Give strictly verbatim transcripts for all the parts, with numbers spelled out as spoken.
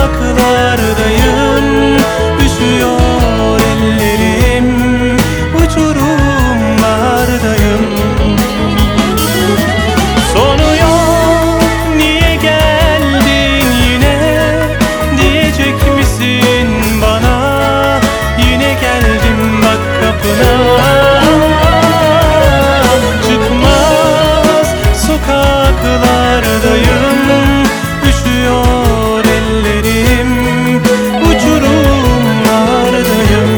sokaklardayım, üşüyor ellerim, uçurumlardayım. Sonu yok, niye geldin yine diyecek misin bana? Yine geldim bak kapına. Çıkmaz sokaklardayım, üşüyor ellerim, uçurumlardayım.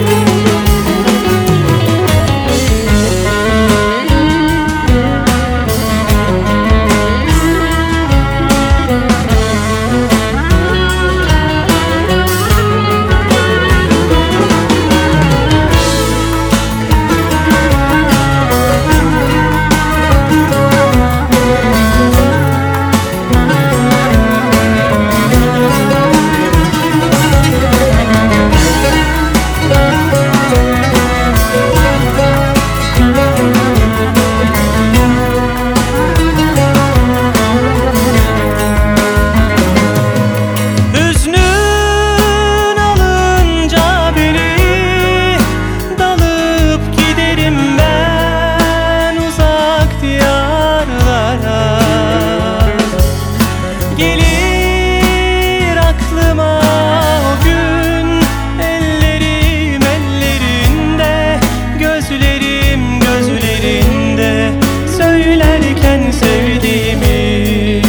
Gelir aklıma o gün, ellerim ellerinde, gözlerim gözlerinde, söylerken sevdiğimi.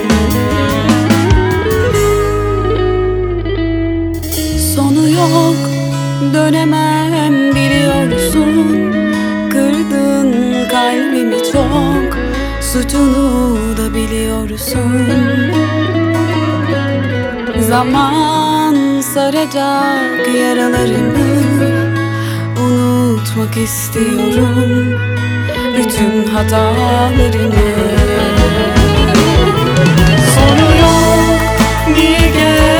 Sonu yok, dönemem biliyorsun. Kırdın kalbimi çok, suçunu da biliyorsun. Zaman saracak yaralarımı, unutmak istiyorum bütün hatalarımı. Sonu yok, niye geldin